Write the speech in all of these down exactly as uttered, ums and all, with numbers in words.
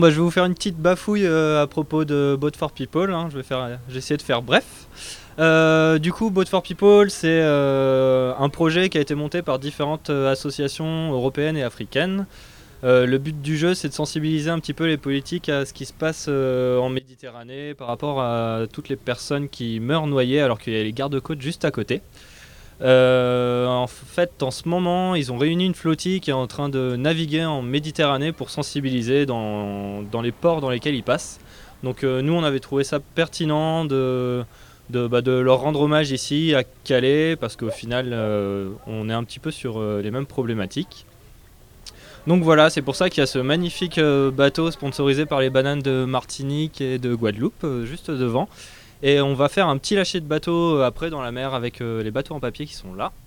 Bah, je vais vous faire une petite bafouille euh, à propos de Boat for People. Hein. Je vais faire, j'ai essayé de faire bref. Euh, du coup, Boat for People, c'est euh, un projet qui a été monté par différentes euh, associations européennes et africaines. Euh, le but du jeu, c'est de sensibiliser un petit peu les politiques à ce qui se passe euh, en Méditerranée par rapport à toutes les personnes qui meurent noyées alors qu'il y a les gardes-côtes juste à côté. Euh, en fait, en ce moment, ils ont réuni une flottille qui est en train de naviguer en Méditerranée pour sensibiliser dans, dans les ports dans lesquels ils passent. Donc euh, nous, on avait trouvé ça pertinent de, de, bah, de leur rendre hommage ici à Calais, parce qu'au final, euh, on est un petit peu sur euh, les mêmes problématiques. Donc voilà, c'est pour ça qu'il y a ce magnifique euh, bateau sponsorisé par les bananes de Martinique et de Guadeloupe, euh, juste devant. Et on va faire un petit lâcher de bateau euh, après dans la mer avec euh, les bateaux en papier qui sont là.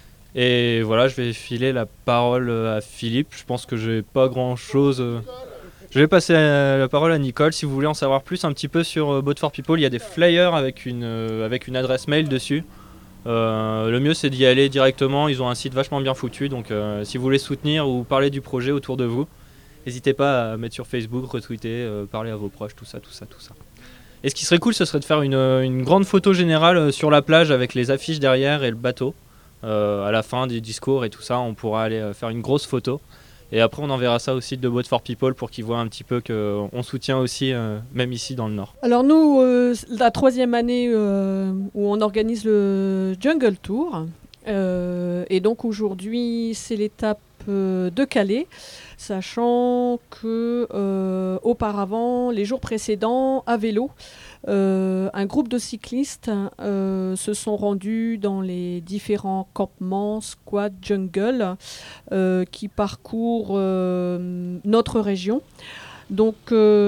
Et voilà, je vais filer la parole euh, à Philippe. Je pense que j'ai pas grand chose. Euh... Je vais passer euh, la parole à Nicole. Si vous voulez en savoir plus un petit peu sur euh, Boat for People, il y a des flyers avec une, euh, avec une adresse mail dessus. Euh, le mieux c'est d'y aller directement. Ils ont un site vachement bien foutu. Donc euh, si vous voulez soutenir ou parler du projet autour de vous, n'hésitez pas à mettre sur Facebook, retweeter, euh, parler à vos proches, tout ça, tout ça, tout ça. Et ce qui serait cool, ce serait de faire une, une grande photo générale sur la plage avec les affiches derrière et le bateau. Euh, à la fin des discours et tout ça, on pourra aller faire une grosse photo. Et après, on enverra ça au site de Boat for People pour qu'ils voient un petit peu qu'on soutient aussi, euh, même ici dans le Nord. Alors nous, euh, la troisième année euh, où on organise le Jungle Tour. Euh, et donc aujourd'hui, c'est l'étape euh, de Calais, sachant que euh, auparavant, les jours précédents, à vélo, euh, un groupe de cyclistes euh, se sont rendus dans les différents campements, squats, jungle, euh, qui parcourent euh, notre région. Donc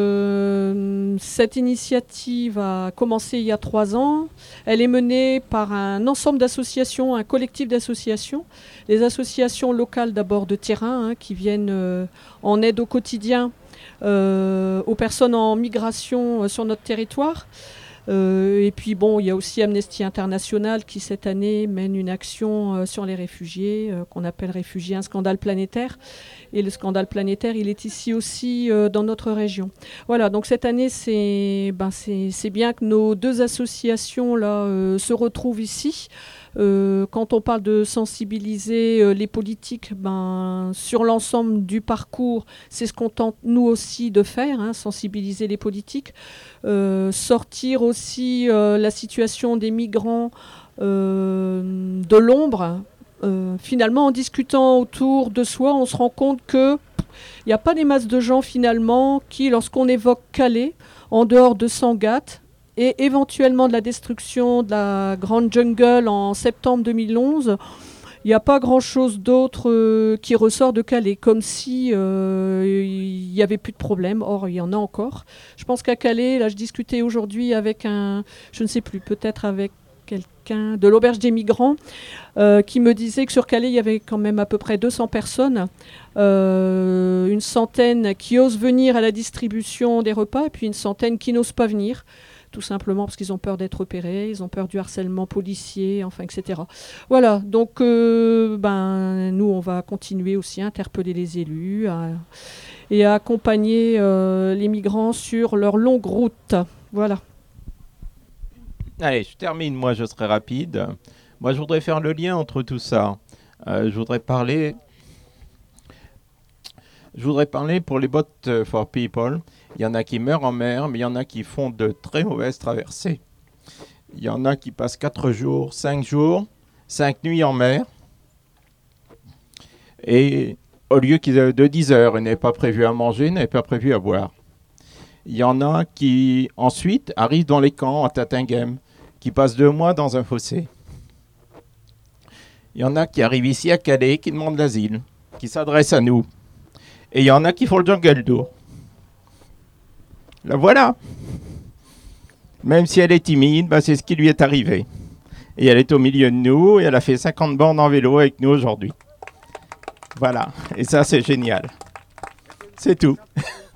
euh, cette initiative a commencé il y a trois ans. Elle est menée par un ensemble d'associations, un collectif d'associations. Les associations locales d'abord de terrain hein, qui viennent euh, en aide au quotidien euh, aux personnes en migration euh, sur notre territoire. Euh, et puis bon, il y a aussi Amnesty International qui cette année mène une action euh, sur les réfugiés, euh, qu'on appelle réfugiés, un scandale planétaire. Et le scandale planétaire, il est ici aussi euh, dans notre région. Voilà, donc cette année, c'est, ben c'est, c'est bien que nos deux associations là euh, se retrouvent ici. Euh, quand on parle de sensibiliser euh, les politiques ben, sur l'ensemble du parcours, c'est ce qu'on tente nous aussi de faire, hein, sensibiliser les politiques, euh, sortir aussi euh, la situation des migrants euh, de l'ombre. Euh, finalement, en discutant autour de soi, on se rend compte qu'il n'y a pas des masses de gens finalement qui, lorsqu'on évoque Calais, en dehors de Sangatte, et éventuellement de la destruction de la grande jungle en septembre deux mille onze, il n'y a pas grand-chose d'autre euh, qui ressort de Calais, comme si euh, il n'y avait plus de problème. Or, il y en a encore. Je pense qu'à Calais, là, je discutais aujourd'hui avec un, je ne sais plus, peut-être avec quelqu'un de l'auberge des migrants, euh, qui me disait que sur Calais, il y avait quand même à peu près deux cents personnes, euh, une centaine qui osent venir à la distribution des repas, et puis une centaine qui n'osent pas venir. Tout simplement parce qu'ils ont peur d'être repérés, ils ont peur du harcèlement policier, enfin, et cetera. Voilà, donc euh, ben, nous, on va continuer aussi à interpeller les élus à, et à accompagner euh, les migrants sur leur longue route. Voilà. Allez, je termine, moi je serai rapide. Moi je voudrais faire le lien entre tout ça. Euh, je voudrais parler... Je voudrais parler pour les Boat for People. Il y en a qui meurent en mer, mais il y en a qui font de très mauvaises traversées. Il y en a qui passent quatre jours, cinq jours, cinq nuits en mer. Et au lieu qu'ils aient de dix heures, ils n'avaient pas prévu à manger, ils n'avaient pas prévu à boire. Il y en a qui, ensuite, arrivent dans les camps à Tatinghem, qui passent deux mois dans un fossé. Il y en a qui arrivent ici à Calais, qui demandent l'asile, qui s'adressent à nous. Et il y en a qui font le jungle tour. La voilà. Même si elle est timide, bah c'est ce qui lui est arrivé. Et elle est au milieu de nous et elle a fait cinquante bornes en vélo avec nous aujourd'hui. Voilà. Et ça, c'est génial. C'est tout.